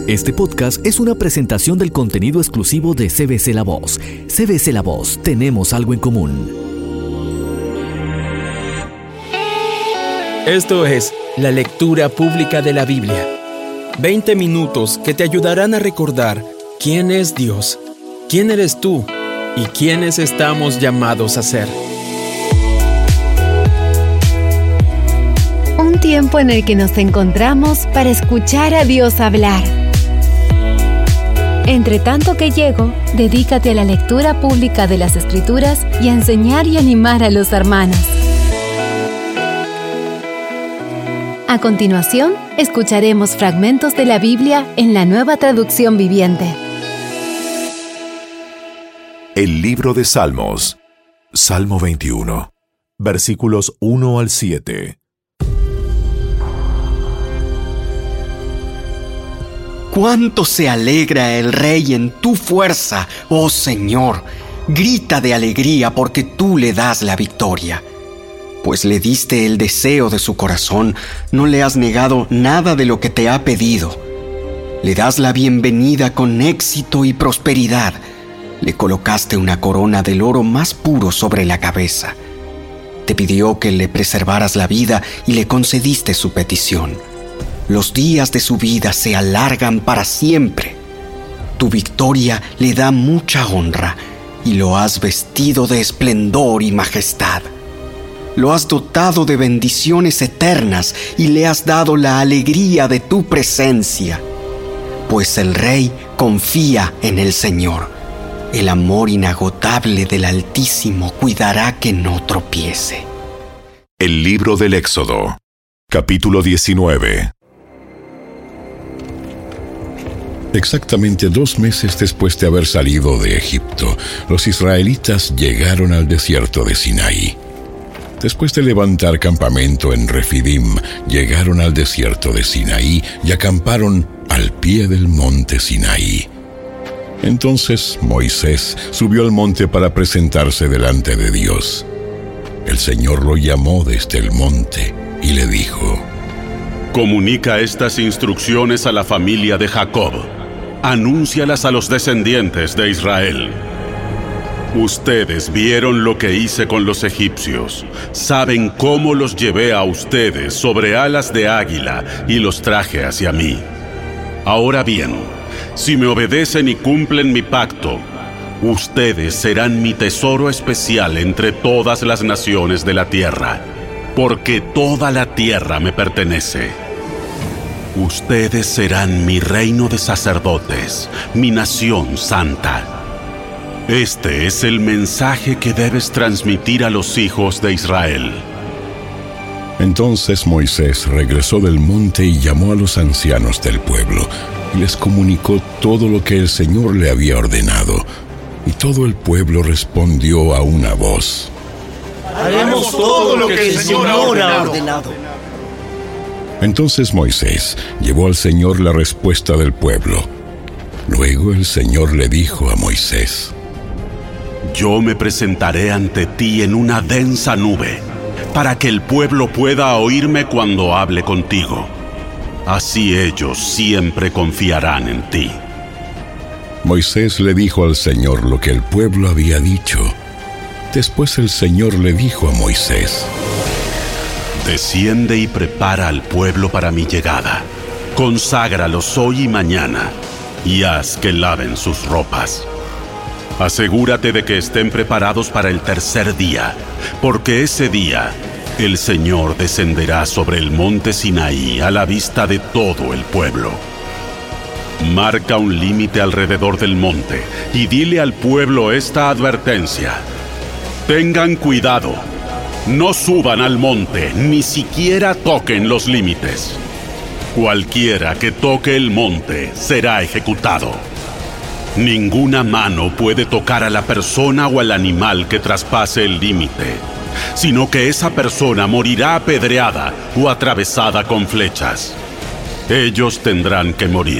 Este podcast es una presentación del contenido exclusivo de CBC La Voz. CBC La Voz, tenemos algo en común. Esto es la lectura pública de la Biblia. 20 minutos que te ayudarán a recordar quién es Dios, quién eres tú y quiénes estamos llamados a ser. Un tiempo en el que nos encontramos para escuchar a Dios hablar. Entre tanto que llego, dedícate a la lectura pública de las Escrituras y a enseñar y animar a los hermanos. A continuación, escucharemos fragmentos de la Biblia en la Nueva Traducción Viviente. El libro de Salmos, Salmo 21, versículos 1 al 7. ¡Cuánto se alegra el rey en tu fuerza, oh Señor! Grita de alegría porque tú le das la victoria. Pues le diste el deseo de su corazón, no le has negado nada de lo que te ha pedido. Le das la bienvenida con éxito y prosperidad. Le colocaste una corona del oro más puro sobre la cabeza. Te pidió que le preservaras la vida y le concediste su petición. Los días de su vida se alargan para siempre. Tu victoria le da mucha honra y lo has vestido de esplendor y majestad. Lo has dotado de bendiciones eternas y le has dado la alegría de tu presencia. Pues el rey confía en el Señor. El amor inagotable del Altísimo cuidará que no tropiece. El libro del Éxodo, capítulo 19. Exactamente 2 meses después de haber salido de Egipto, los israelitas llegaron al desierto de Sinaí. Después de levantar campamento en Refidim, llegaron al desierto de Sinaí y acamparon al pie del monte Sinaí. Entonces Moisés subió al monte para presentarse delante de Dios. El Señor lo llamó desde el monte y le dijo: Comunica estas instrucciones a la familia de Jacob. Anúncialas a los descendientes de Israel. Ustedes vieron lo que hice con los egipcios. Saben cómo los llevé a ustedes sobre alas de águila y los traje hacia mí. Ahora bien, si me obedecen y cumplen mi pacto, ustedes serán mi tesoro especial entre todas las naciones de la tierra, porque toda la tierra me pertenece. Ustedes serán mi reino de sacerdotes, mi nación santa. Este es el mensaje que debes transmitir a los hijos de Israel. Entonces Moisés regresó del monte y llamó a los ancianos del pueblo, y les comunicó todo lo que el Señor le había ordenado. Y todo el pueblo respondió a una voz: Haremos todo lo que el Señor ha ordenado. Entonces Moisés llevó al Señor la respuesta del pueblo. Luego el Señor le dijo a Moisés: Yo me presentaré ante ti en una densa nube, para que el pueblo pueda oírme cuando hable contigo. Así ellos siempre confiarán en ti. Moisés le dijo al Señor lo que el pueblo había dicho. Después el Señor le dijo a Moisés: Desciende y prepara al pueblo para mi llegada. Conságralos hoy y mañana, y haz que laven sus ropas. Asegúrate de que estén preparados para el tercer día, porque ese día el Señor descenderá sobre el monte Sinaí a la vista de todo el pueblo. Marca un límite alrededor del monte y dile al pueblo esta advertencia: Tengan cuidado. No suban al monte, ni siquiera toquen los límites. Cualquiera que toque el monte será ejecutado. Ninguna mano puede tocar a la persona o al animal que traspase el límite, sino que esa persona morirá apedreada o atravesada con flechas. Ellos tendrán que morir.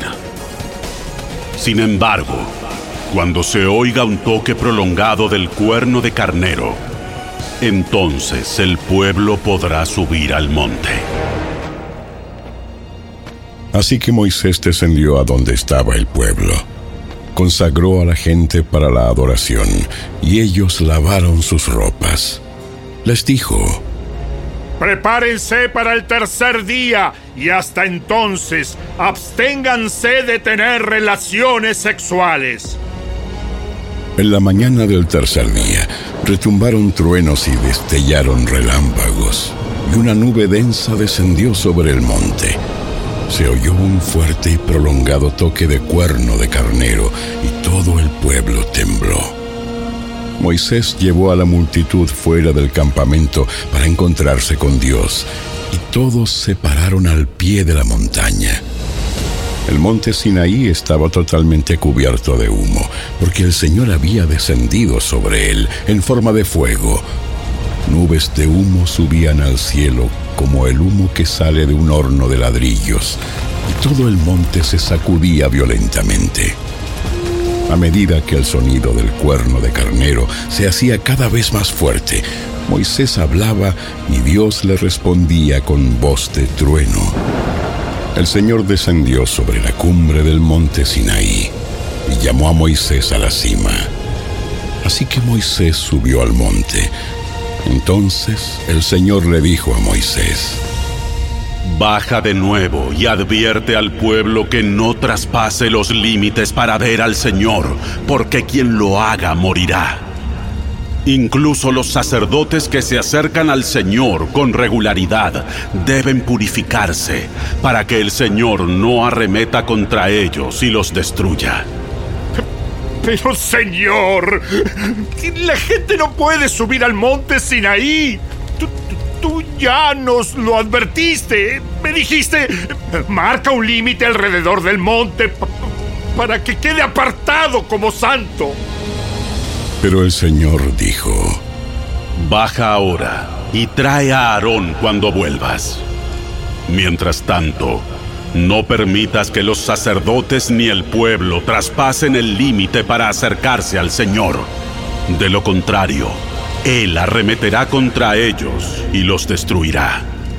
Sin embargo, cuando se oiga un toque prolongado del cuerno de carnero, entonces el pueblo podrá subir al monte. Así que Moisés descendió a donde estaba el pueblo. Consagró a la gente para la adoración, y ellos lavaron sus ropas. Les dijo: prepárense para el tercer día, y hasta entonces absténganse de tener relaciones sexuales. En la mañana del tercer día, retumbaron truenos y destellaron relámpagos, y una nube densa descendió sobre el monte. Se oyó un fuerte y prolongado toque de cuerno de carnero, y todo el pueblo tembló. Moisés llevó a la multitud fuera del campamento para encontrarse con Dios, y todos se pararon al pie de la montaña. El monte Sinaí estaba totalmente cubierto de humo, porque el Señor había descendido sobre él en forma de fuego. Nubes de humo subían al cielo como el humo que sale de un horno de ladrillos, y todo el monte se sacudía violentamente. A medida que el sonido del cuerno de carnero se hacía cada vez más fuerte, Moisés hablaba y Dios le respondía con voz de trueno. El Señor descendió sobre la cumbre del monte Sinaí y llamó a Moisés a la cima. Así que Moisés subió al monte. Entonces el Señor le dijo a Moisés: baja de nuevo y advierte al pueblo que no traspase los límites para ver al Señor, porque quien lo haga morirá. Incluso los sacerdotes que se acercan al Señor con regularidad deben purificarse para que el Señor no arremeta contra ellos y los destruya. Pero, Señor, la gente no puede subir al monte Sinaí. Tú ya nos lo advertiste. Me dijiste: marca un límite alrededor del monte para que quede apartado como santo. Pero el Señor dijo: baja ahora y trae a Aarón cuando vuelvas. Mientras tanto, no permitas que los sacerdotes ni el pueblo traspasen el límite para acercarse al Señor. De lo contrario, Él arremeterá contra ellos y los destruirá.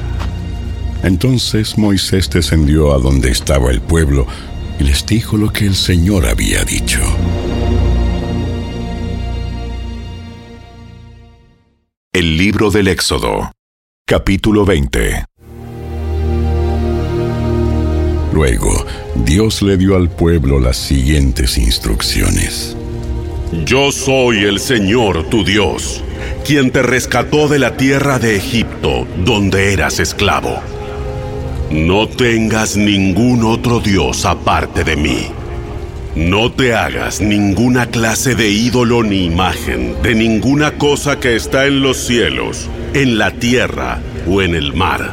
Entonces Moisés descendió a donde estaba el pueblo y les dijo lo que el Señor había dicho. El libro del Éxodo, capítulo 20. Luego, Dios le dio al pueblo las siguientes instrucciones. Yo soy el Señor tu Dios, quien te rescató de la tierra de Egipto, donde eras esclavo. No tengas ningún otro Dios aparte de mí. No te hagas ninguna clase de ídolo ni imagen de ninguna cosa que está en los cielos, en la tierra o en el mar.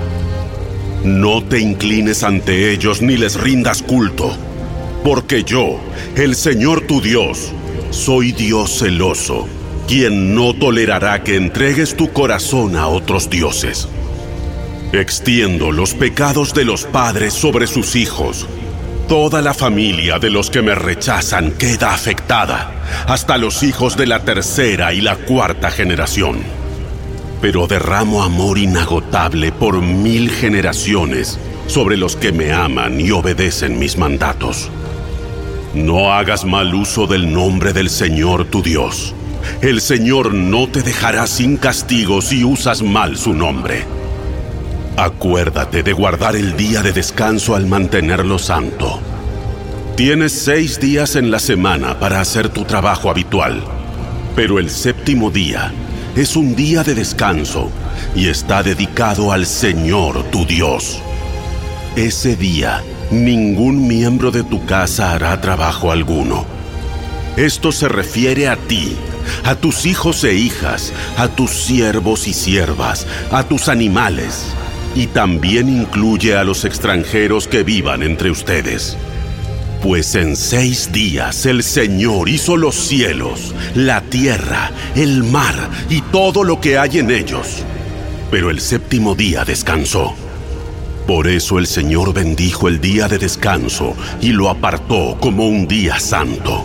No te inclines ante ellos ni les rindas culto, porque yo, el Señor tu Dios, soy Dios celoso, quien no tolerará que entregues tu corazón a otros dioses. Extiendo los pecados de los padres sobre sus hijos. Toda la familia de los que me rechazan queda afectada, hasta los hijos de la tercera y la cuarta generación. Pero derramo amor inagotable por 1000 generaciones sobre los que me aman y obedecen mis mandatos. No hagas mal uso del nombre del Señor tu Dios. El Señor no te dejará sin castigo si usas mal su nombre. Acuérdate de guardar el día de descanso al mantenerlo santo. Tienes 6 días en la semana para hacer tu trabajo habitual, pero el séptimo día es un día de descanso y está dedicado al Señor tu Dios. Ese día, ningún miembro de tu casa hará trabajo alguno. Esto se refiere a ti, a tus hijos e hijas, a tus siervos y siervas, a tus animales, y también incluye a los extranjeros que vivan entre ustedes. Pues en 6 días el Señor hizo los cielos, la tierra, el mar y todo lo que hay en ellos. Pero el séptimo día descansó. Por eso el Señor bendijo el día de descanso y lo apartó como un día santo.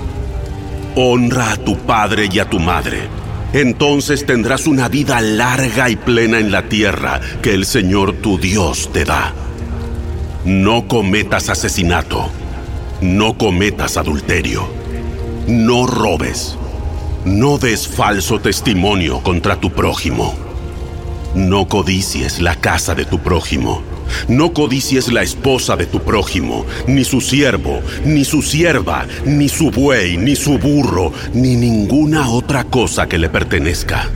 Honra a tu padre y a tu madre. Entonces tendrás una vida larga y plena en la tierra que el Señor tu Dios te da. No cometas asesinato. No cometas adulterio. No robes. No des falso testimonio contra tu prójimo. No codicies la casa de tu prójimo. No codicies la esposa de tu prójimo, ni su siervo, ni su sierva, ni su buey, ni su burro, ni ninguna otra cosa que le pertenezca.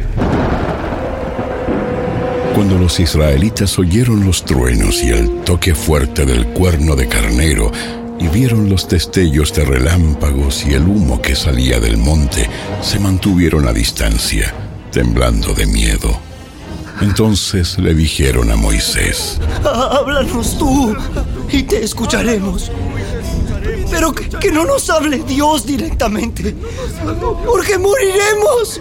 Cuando los israelitas oyeron los truenos y el toque fuerte del cuerno de carnero, y vieron los destellos de relámpagos y el humo que salía del monte, se mantuvieron a distancia, temblando de miedo. Entonces le dijeron a Moisés: Háblanos tú y te escucharemos. Pero que no nos hable Dios directamente, porque moriremos.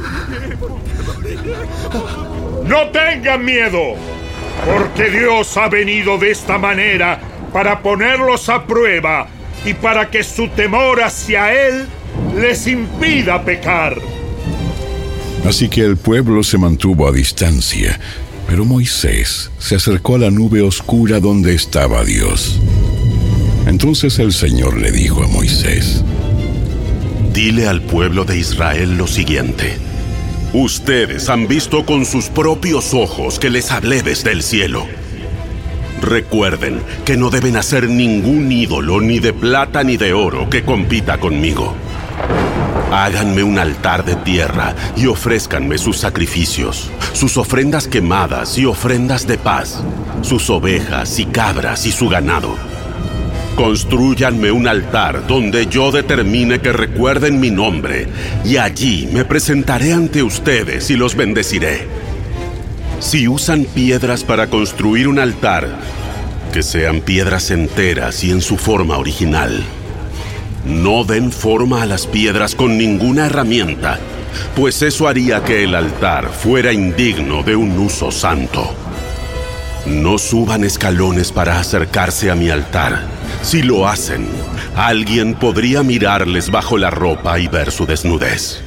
No tengan miedo, porque Dios ha venido de esta manera para ponerlos a prueba y para que su temor hacia Él les impida pecar. Así que el pueblo se mantuvo a distancia, pero Moisés se acercó a la nube oscura donde estaba Dios. Entonces el Señor le dijo a Moisés: Dile al pueblo de Israel lo siguiente: ustedes han visto con sus propios ojos que les hablé desde el cielo. Recuerden que no deben hacer ningún ídolo, ni de plata ni de oro, que compita conmigo. Háganme un altar de tierra y ofrézcanme sus sacrificios, sus ofrendas quemadas y ofrendas de paz, sus ovejas y cabras y su ganado. Constrúyanme un altar donde yo determine que recuerden mi nombre, y allí me presentaré ante ustedes y los bendeciré. Si usan piedras para construir un altar, que sean piedras enteras y en su forma original. No den forma a las piedras con ninguna herramienta, pues eso haría que el altar fuera indigno de un uso santo. No suban escalones para acercarse a mi altar. Si lo hacen, alguien podría mirarles bajo la ropa y ver su desnudez.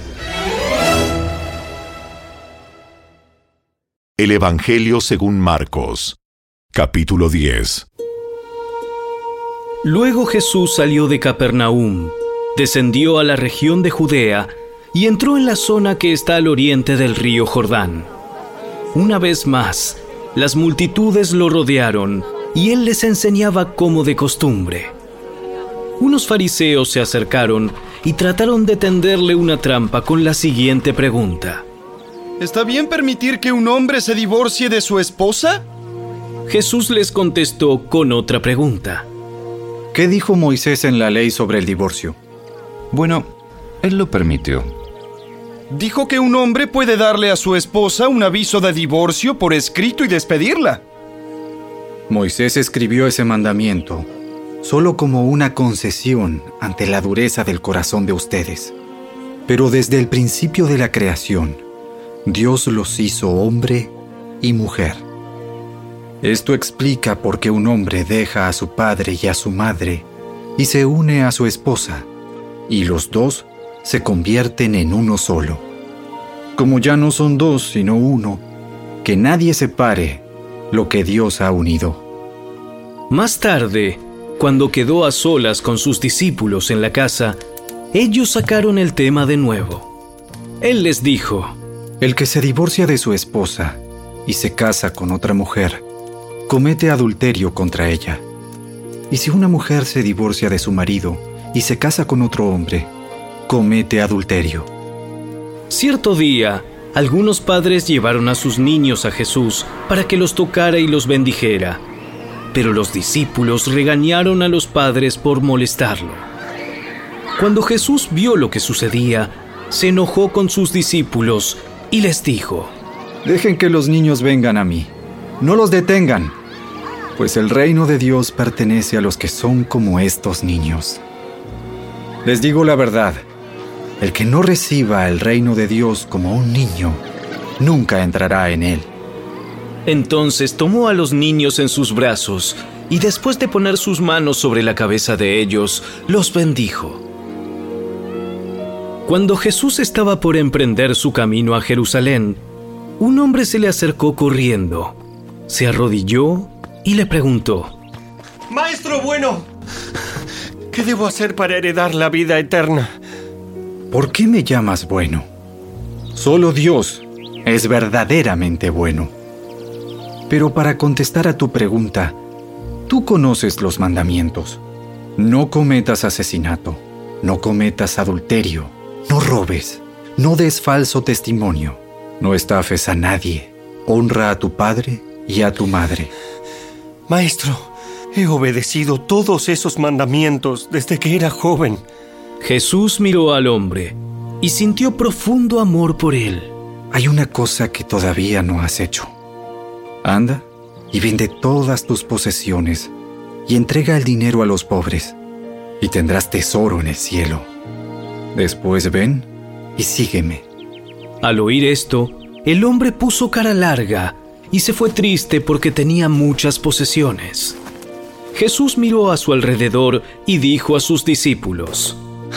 El Evangelio según Marcos, capítulo 10. Luego Jesús salió de Capernaum, descendió a la región de Judea y entró en la zona que está al oriente del río Jordán. Una vez más, las multitudes lo rodearon y él les enseñaba como de costumbre. Unos fariseos se acercaron y trataron de tenderle una trampa con la siguiente pregunta: ¿está bien permitir que un hombre se divorcie de su esposa? Jesús les contestó con otra pregunta: ¿qué dijo Moisés en la ley sobre el divorcio? Bueno, él lo permitió. Dijo que un hombre puede darle a su esposa un aviso de divorcio por escrito y despedirla. Moisés escribió ese mandamiento solo como una concesión ante la dureza del corazón de ustedes. Pero desde el principio de la creación, Dios los hizo hombre y mujer. Esto explica por qué un hombre deja a su padre y a su madre y se une a su esposa, y los dos se convierten en uno solo. Como ya no son dos sino uno, que nadie separe lo que Dios ha unido. Más tarde, cuando quedó a solas con sus discípulos en la casa, ellos sacaron el tema de nuevo. Él les dijo: el que se divorcia de su esposa y se casa con otra mujer, comete adulterio contra ella. Y si una mujer se divorcia de su marido y se casa con otro hombre, comete adulterio. Cierto día, algunos padres llevaron a sus niños a Jesús para que los tocara y los bendijera. Pero los discípulos regañaron a los padres por molestarlo. Cuando Jesús vio lo que sucedía, se enojó con sus discípulos y les dijo: dejen que los niños vengan a mí, no los detengan, pues el reino de Dios pertenece a los que son como estos niños. Les digo la verdad, el que no reciba el reino de Dios como un niño, nunca entrará en él. Entonces tomó a los niños en sus brazos y después de poner sus manos sobre la cabeza de ellos, los bendijo. Cuando Jesús estaba por emprender su camino a Jerusalén, un hombre se le acercó corriendo, se arrodilló y le preguntó: ¡Maestro bueno! ¿Qué debo hacer para heredar la vida eterna? ¿Por qué me llamas bueno? Solo Dios es verdaderamente bueno. Pero para contestar a tu pregunta, tú conoces los mandamientos. No cometas asesinato, no cometas adulterio, no robes, no des falso testimonio, no estafes a nadie, honra a tu padre y a tu madre. Maestro, he obedecido todos esos mandamientos desde que era joven. Jesús miró al hombre y sintió profundo amor por él. Hay una cosa que todavía no has hecho. Anda y vende todas tus posesiones y entrega el dinero a los pobres, y tendrás tesoro en el cielo. Después ven y sígueme. Al oír esto, el hombre puso cara larga y se fue triste porque tenía muchas posesiones. Jesús miró a su alrededor y dijo a sus discípulos: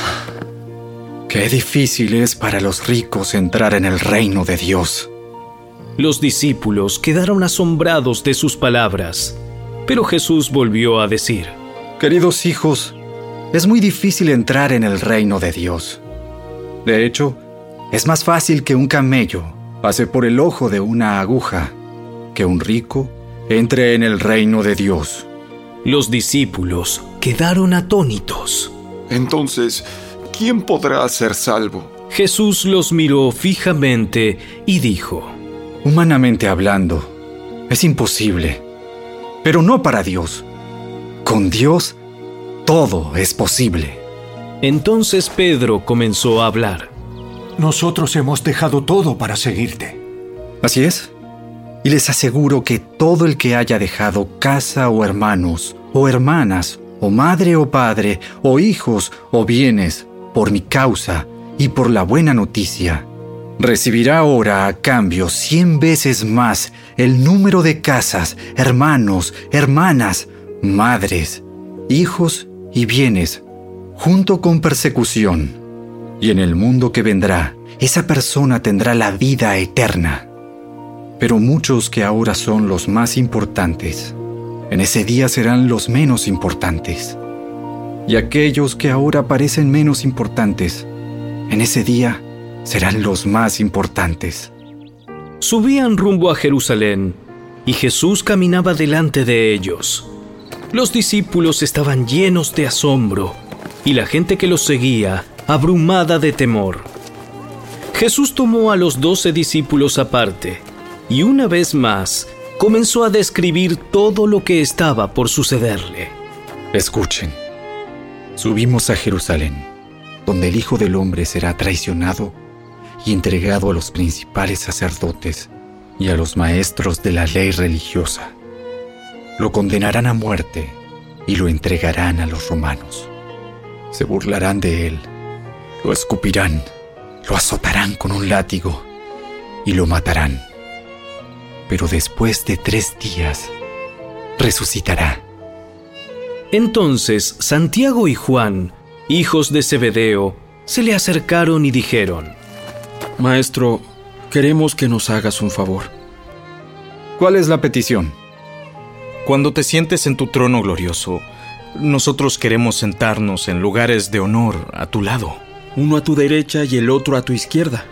Qué difícil es para los ricos entrar en el reino de Dios. Los discípulos quedaron asombrados de sus palabras, pero Jesús volvió a decir: Queridos hijos, es muy difícil entrar en el reino de Dios. De hecho, es más fácil que un camello pase por el ojo de una aguja que un rico entre en el reino de Dios. Los discípulos quedaron atónitos. Entonces, ¿quién podrá ser salvo? Jesús los miró fijamente y dijo: Humanamente hablando, es imposible, pero no para Dios. Con Dios, todo es posible. Entonces Pedro comenzó a hablar. Nosotros hemos dejado todo para seguirte. Así es. Y les aseguro que todo el que haya dejado casa o hermanos, o hermanas, o madre o padre, o hijos o bienes, por mi causa y por la buena noticia, recibirá ahora a cambio 100 veces más el número de casas, hermanos, hermanas, madres, hijos y bienes, junto con persecución. Y en el mundo que vendrá, esa persona tendrá la vida eterna. Pero muchos que ahora son los más importantes, en ese día serán los menos importantes. Y aquellos que ahora parecen menos importantes, en ese día serán los más importantes. Subían rumbo a Jerusalén, y Jesús caminaba delante de ellos. Los discípulos estaban llenos de asombro, y la gente que los seguía, abrumada de temor. Jesús tomó a los 12 discípulos aparte, y una vez más comenzó a describir todo lo que estaba por sucederle. Escuchen. Subimos a Jerusalén, donde el Hijo del Hombre será traicionado y entregado a los principales sacerdotes y a los maestros de la ley religiosa. Lo condenarán a muerte y lo entregarán a los romanos. Se burlarán de él, lo escupirán, lo azotarán con un látigo y lo matarán. Pero después de 3 días, resucitará. Entonces Santiago y Juan, hijos de Zebedeo, se le acercaron y dijeron: Maestro, queremos que nos hagas un favor. ¿Cuál es la petición? Cuando te sientes en tu trono glorioso, nosotros queremos sentarnos en lugares de honor a tu lado. Uno a tu derecha y el otro a tu izquierda.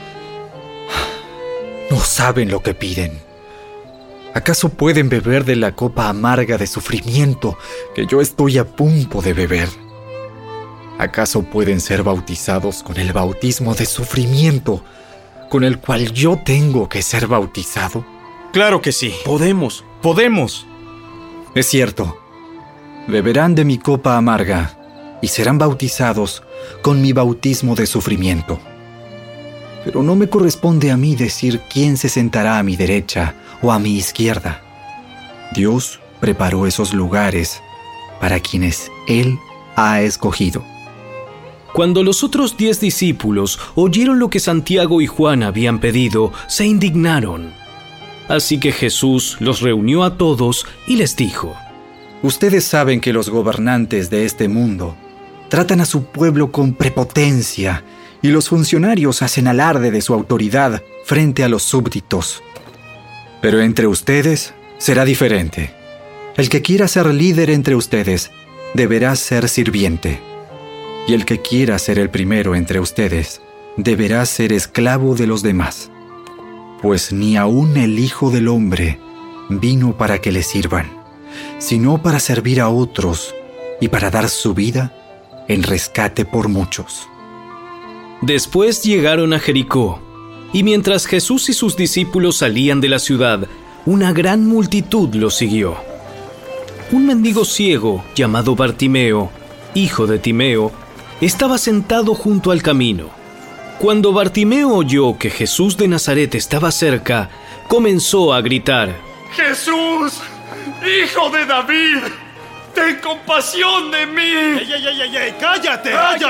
No saben lo que piden. ¿Acaso pueden beber de la copa amarga de sufrimiento que yo estoy a punto de beber? ¿Acaso pueden ser bautizados con el bautismo de sufrimiento con el cual yo tengo que ser bautizado? Claro que sí. Podemos. Es cierto. Beberán de mi copa amarga y serán bautizados con mi bautismo de sufrimiento. Pero no me corresponde a mí decir quién se sentará a mi derecha o a mi izquierda. Dios preparó esos lugares para quienes Él ha escogido. Cuando los otros 10 discípulos oyeron lo que Santiago y Juan habían pedido, se indignaron. Así que Jesús los reunió a todos y les dijo: Ustedes saben que los gobernantes de este mundo tratan a su pueblo con prepotencia y los funcionarios hacen alarde de su autoridad frente a los súbditos. Pero entre ustedes será diferente. El que quiera ser líder entre ustedes deberá ser sirviente, y el que quiera ser el primero entre ustedes deberá ser esclavo de los demás. Pues ni aun el Hijo del Hombre vino para que le sirvan, sino para servir a otros y para dar su vida en rescate por muchos. Después llegaron a Jericó, y mientras Jesús y sus discípulos salían de la ciudad, una gran multitud los siguió. Un mendigo ciego llamado Bartimeo, hijo de Timeo, estaba sentado junto al camino. Cuando Bartimeo oyó que Jesús de Nazaret estaba cerca, comenzó a gritar: ¡Jesús, hijo de David! ¡Ten compasión de mí! ¡Ey! ¡Cállate!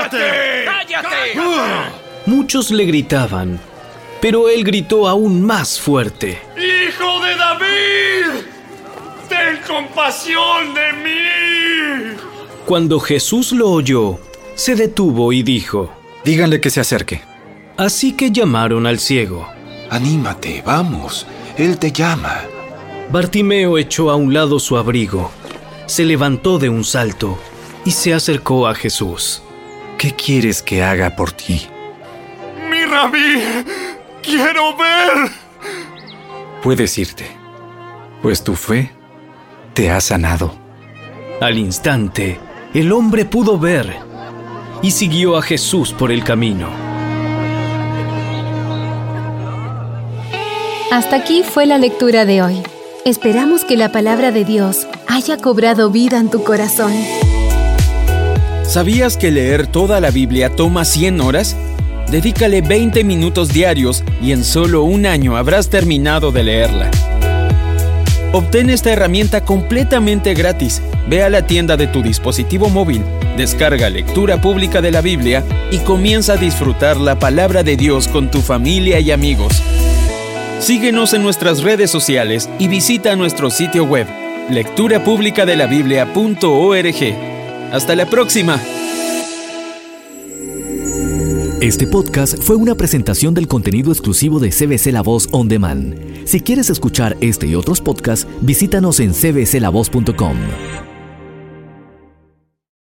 Muchos le gritaban, pero él gritó aún más fuerte: ¡Hijo de David! ¡Ten compasión de mí! Cuando Jesús lo oyó, se detuvo y dijo: díganle que se acerque. Así que llamaron al ciego. Anímate, vamos, él te llama. Bartimeo echó a un lado su abrigo, se levantó de un salto y se acercó a Jesús. ¿Qué quieres que haga por ti? ¡Mi rabí! ¡Quiero ver! Puedes irte, pues tu fe te ha sanado. Al instante, el hombre pudo ver y siguió a Jesús por el camino. Hasta aquí fue la lectura de hoy. Esperamos que la palabra de Dios haya cobrado vida en tu corazón. ¿Sabías que leer toda la Biblia toma 100 horas? Dedícale 20 minutos diarios y en solo un año habrás terminado de leerla. Obtén esta herramienta completamente gratis. Ve a la tienda de tu dispositivo móvil, descarga Lectura Pública de la Biblia y comienza a disfrutar la palabra de Dios con tu familia y amigos. Síguenos en nuestras redes sociales y visita nuestro sitio web, lecturapublicadelabiblia.org. ¡Hasta la próxima! Este podcast fue una presentación del contenido exclusivo de CBC La Voz On Demand. Si quieres escuchar este y otros podcasts, visítanos en cbclavoz.com.